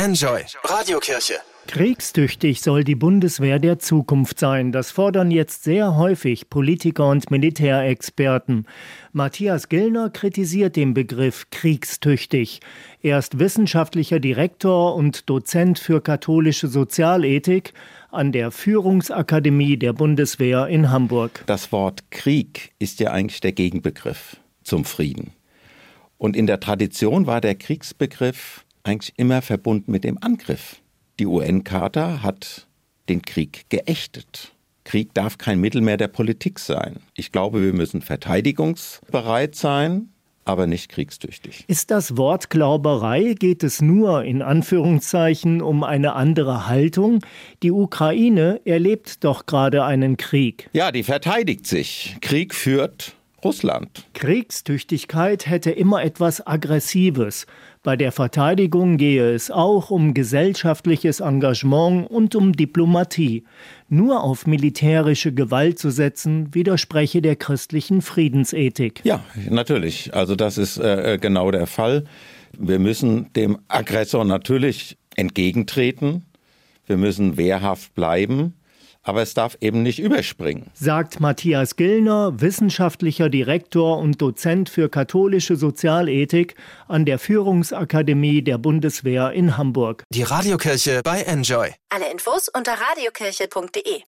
Enjoy Radiokirche. Kriegstüchtig soll die Bundeswehr der Zukunft sein. Das fordern jetzt sehr häufig Politiker und Militärexperten. Matthias Gillner kritisiert den Begriff kriegstüchtig. Er ist wissenschaftlicher Direktor und Dozent für katholische Sozialethik an der Führungsakademie der Bundeswehr in Hamburg. Das Wort Krieg ist ja eigentlich der Gegenbegriff zum Frieden. Und in der Tradition war der Kriegsbegriff eigentlich immer verbunden mit dem Angriff. Die UN-Charta hat den Krieg geächtet. Krieg darf kein Mittel mehr der Politik sein. Ich glaube, wir müssen verteidigungsbereit sein, aber nicht kriegstüchtig. Ist das Wortglauberei? Geht es nur in Anführungszeichen um eine andere Haltung? Die Ukraine erlebt doch gerade einen Krieg. Ja, die verteidigt sich. Krieg führt Russland. Kriegstüchtigkeit hätte immer etwas Aggressives. Bei der Verteidigung gehe es auch um gesellschaftliches Engagement und um Diplomatie. Nur auf militärische Gewalt zu setzen, widerspreche der christlichen Friedensethik. Ja, natürlich. Also das ist genau der Fall. Wir müssen dem Aggressor natürlich entgegentreten. Wir müssen wehrhaft bleiben. Aber es darf eben nicht überspringen. Sagt Matthias Gillner, wissenschaftlicher Direktor und Dozent für katholische Sozialethik an der Führungsakademie der Bundeswehr in Hamburg. Die Radiokirche bei Enjoy. Alle Infos unter radiokirche.de.